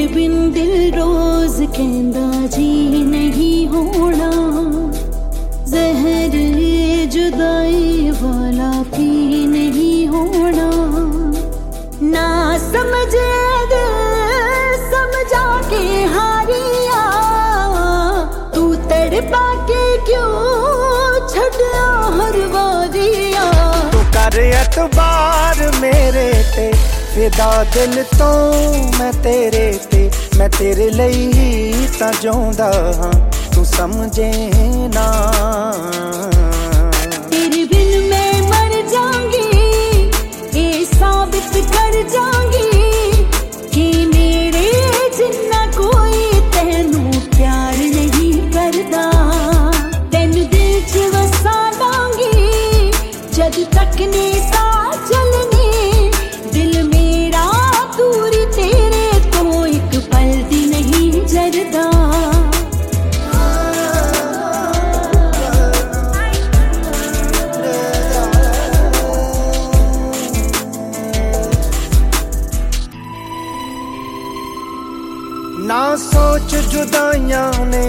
तेरे बिन दिल रोज कहंदा जी नहीं होना, जहर जुदाई वाला भी नहीं होना। ना समझे समझा के हारिया, तू तड़पा के क्यों छड़िया हर वारिया। तू कर एतबार मेरे ते, फिदा दिल तो मैं तेरे ते, मैं तेरे ਲਈ ही ਤਾਂ ਜਿਉਂਦਾ ਹਾਂ, तू समझे ना। तेरे बिन मैं मर जाऊंगी, ये साबित कर जाऊंगी कि मेरे जिन्ना कोई तेनू प्यार नहीं करदा। तेनू दिल च वसा लांगी जद तक ने साथ चलने, दिल मेरा दूरी तेरे तो एक पल दी नहीं जरदा। ना सोच जुदाइयां ने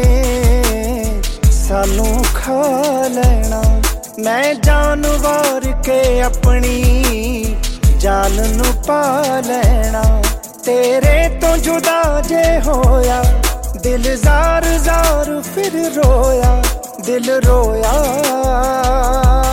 सानू खा लेना, मैं जान वार के अपनी जान नू पा लेना। तेरे तो जुदा जे होया दिल जार जार फिर रोया, दिल रोया।